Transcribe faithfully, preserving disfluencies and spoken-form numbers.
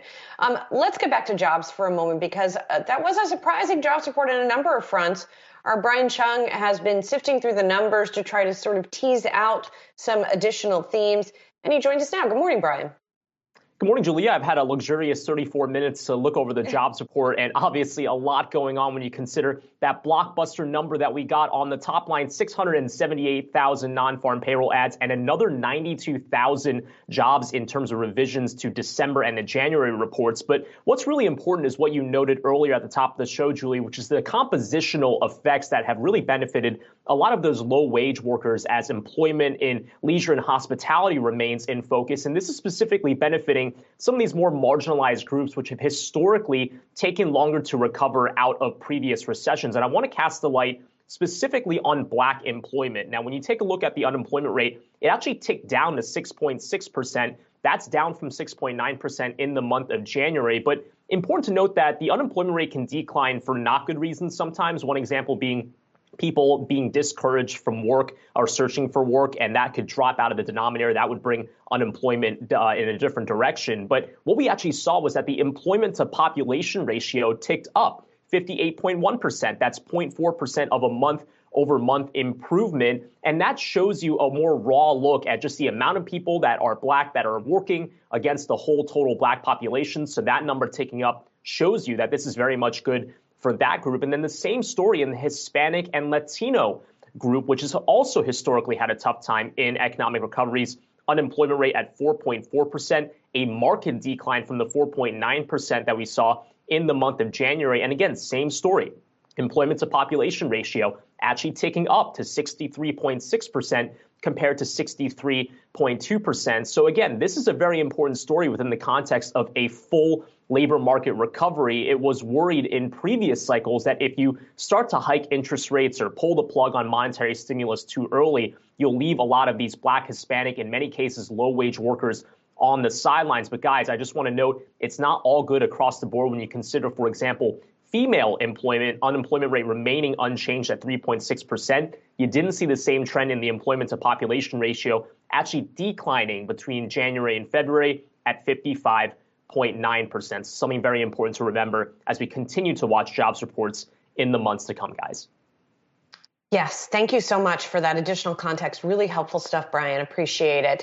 Um, let's get back to jobs for a moment, because uh, that was a surprising jobs report on a number of fronts. Our Brian Chung has been sifting through the numbers to try to sort of tease out some additional themes, and he joins us now. Good morning, Brian. Good morning, Julia. I've had a luxurious thirty-four minutes to look over the jobs report, and obviously a lot going on when you consider that blockbuster number that we got on the top line, six hundred seventy-eight thousand non-farm payroll ads and another ninety-two thousand jobs in terms of revisions to December and the January reports. But what's really important is what you noted earlier at the top of the show, Julie, which is the compositional effects that have really benefited a lot of those low-wage workers as employment in leisure and hospitality remains in focus. And this is specifically benefiting some of these more marginalized groups, which have historically taken longer to recover out of previous recessions. And I want to cast the light specifically on Black employment. Now, when you take a look at the unemployment rate, it actually ticked down to six point six percent. That's down from six point nine percent in the month of January. But important to note that the unemployment rate can decline for not good reasons sometimes. One example being people being discouraged from work or searching for work, and that could drop out of the denominator. That would bring unemployment uh, in a different direction. But what we actually saw was that the employment to population ratio ticked up fifty-eight point one percent. That's zero point four percent of a month over month improvement. And that shows you a more raw look at just the amount of people that are Black that are working against the whole total Black population. So that number ticking up shows you that this is very much good for that group. And then the same story in the Hispanic and Latino group, which has also historically had a tough time in economic recoveries. Unemployment rate at four point four percent, a marked decline from the four point nine percent that we saw in the month of January. And again, same story. Employment to population ratio actually ticking up to sixty-three point six percent compared to sixty-three point two percent. So again, this is a very important story within the context of a full labor market recovery. It was worried in previous cycles that if you start to hike interest rates or pull the plug on monetary stimulus too early, you'll leave a lot of these Black, Hispanic, in many cases, low-wage workers on the sidelines. But guys, I just want to note it's not all good across the board when you consider, for example, female employment, unemployment rate remaining unchanged at three point six percent. You didn't see the same trend in the employment to population ratio, actually declining between January and February at fifty-five point nine percent. Something very important to remember as we continue to watch jobs reports in the months to come, guys. Yes, thank you so much for that additional context. Really helpful stuff, Brian. Appreciate it.